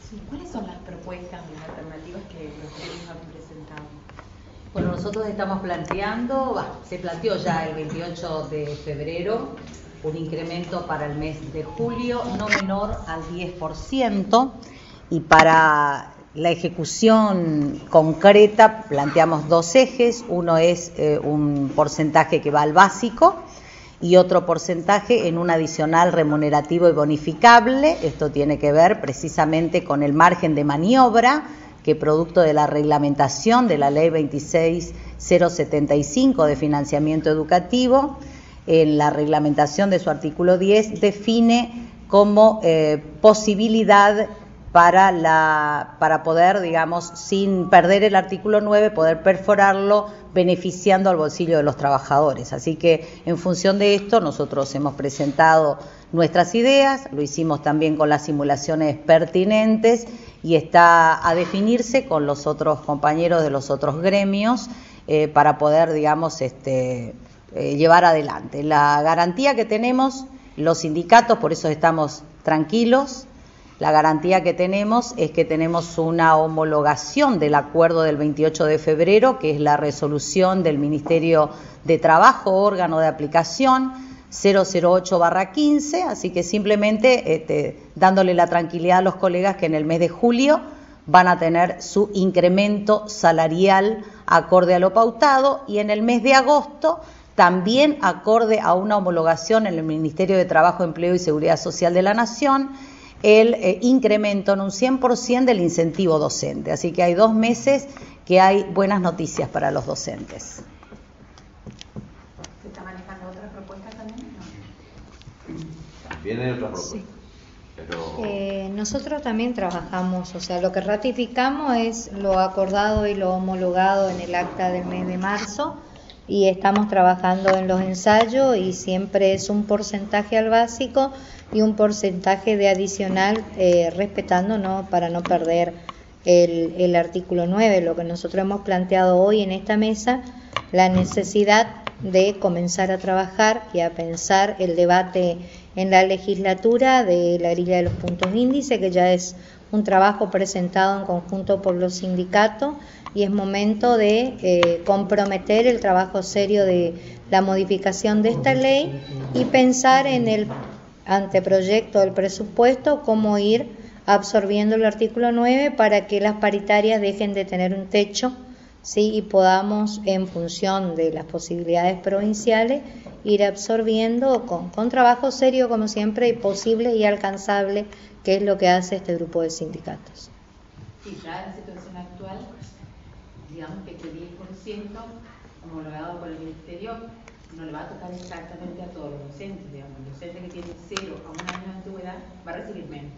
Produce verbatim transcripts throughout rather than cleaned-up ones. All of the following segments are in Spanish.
Sí, ¿cuáles son las propuestas, las alternativas que los gremios han presentado? Bueno, nosotros estamos planteando, bah, se planteó ya el veintiocho de febrero, un incremento para el mes de julio no menor al diez por ciento, y para la ejecución concreta planteamos dos ejes. Uno es eh, un porcentaje que va al básico y otro porcentaje en un adicional remunerativo y bonificable. Esto tiene que ver precisamente con el margen de maniobra que, producto de la reglamentación de la ley veintiséis mil setenta y cinco de financiamiento educativo, en la reglamentación de su artículo diez define como eh, posibilidad para, la, para poder, digamos, sin perder el artículo nueve, poder perforarlo beneficiando al bolsillo de los trabajadores. Así que, en función de esto, nosotros hemos presentado nuestras ideas, lo hicimos también con las simulaciones pertinentes y está a definirse con los otros compañeros de los otros gremios eh, para poder, digamos, este, eh, llevar adelante. La garantía que tenemos los sindicatos, por eso estamos tranquilos, la garantía que tenemos es que tenemos una homologación del acuerdo del veintiocho de febrero, que es la resolución del Ministerio de Trabajo, órgano de aplicación, cero cero ocho barra quince, así que simplemente este, dándole la tranquilidad a los colegas que en el mes de julio van a tener su incremento salarial acorde a lo pautado, y en el mes de agosto también acorde a una homologación en el Ministerio de Trabajo, Empleo y Seguridad Social de la Nación, el eh, incremento en un cien por ciento del incentivo docente. Así que hay dos meses que hay buenas noticias para los docentes. ¿Se está manejando otra propuesta también? No. Viene otra propuesta. Sí. Pero... Eh, nosotros también trabajamos, o sea, lo que ratificamos es lo acordado y lo homologado en el acta del mes de marzo, y estamos trabajando en los ensayos, y siempre es un porcentaje al básico y un porcentaje de adicional, eh, respetando, ¿no?, para no perder el, el artículo nueve. Lo que nosotros hemos planteado hoy en esta mesa, la necesidad de comenzar a trabajar y a pensar el debate en la legislatura de la grilla de los puntos índice, que ya es un trabajo presentado en conjunto por los sindicatos, y es momento de eh, comprometer el trabajo serio de la modificación de esta ley y pensar en el anteproyecto del presupuesto cómo ir absorbiendo el artículo nueve para que las paritarias dejen de tener un techo, ¿sí?, y podamos, en función de las posibilidades provinciales, ir absorbiendo con, con trabajo serio, como siempre, y posible y alcanzable, que es lo que hace este grupo de sindicatos. Sí, ya en la situación actual, digamos que este diez por ciento homologado por el Ministerio no le va a tocar exactamente a todos los docentes. Digamos, el docente que tiene cero a un año de antigüedad va a recibir menos,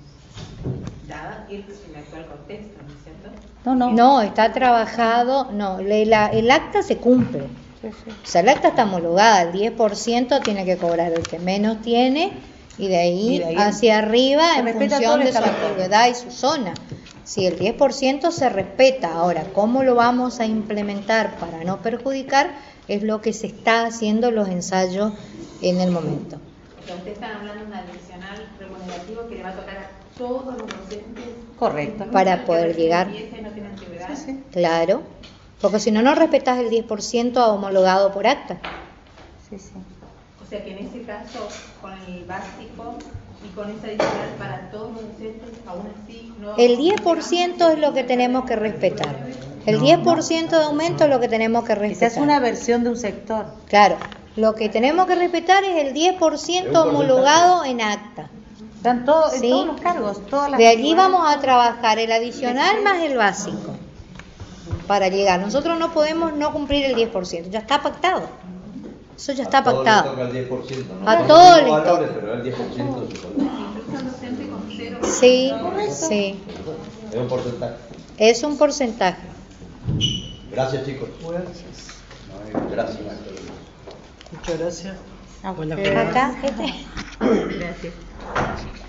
dada el, el actual contexto, ¿no es cierto? No, no. No, está trabajado, no, le, la, el acta se cumple. Sí, sí. O sea, el acta está homologada, el diez por ciento tiene que cobrar el que menos tiene, y de ahí, y de ahí hacia arriba en función de su antigüedad y su zona. Si el diez por ciento se respeta, ahora, ¿cómo lo vamos a implementar para no perjudicar? Es lo que se está haciendo los ensayos en el momento. O sea, usted está hablando de un adicional remunerativo que le va a tocar a todos los docentes. Correcto. Para poder llegar. Y ese no tiene antigüedad. Sí, sí. Claro, porque si no, no respetas el diez por ciento homologado por acta. Sí, sí. O sea que en ese caso, con el básico y con esa adicional para todos los docentes, aún así no... El diez por ciento es lo que tenemos que respetar. El diez por ciento de aumento es lo que tenemos que respetar. Esa es una versión de un sector. Claro, lo que tenemos que respetar es el diez por ciento homologado en acta. Están todo, en ¿sí? todos los cargos, todas las de allí vamos a trabajar el adicional más el básico para llegar. Nosotros no podemos no cumplir el diez por ciento, ya está pactado. Eso ya está pactado. A todos les toca el diez por ciento, ¿no? A todos les toca. Valores, pero el diez por ciento de su salario. Incluso un docente con cero. Sí, sí. Es un porcentaje. Es un porcentaje. Gracias, chicos. Gracias. Muchas gracias. Ah, Buena eh, Acá, este. Gracias.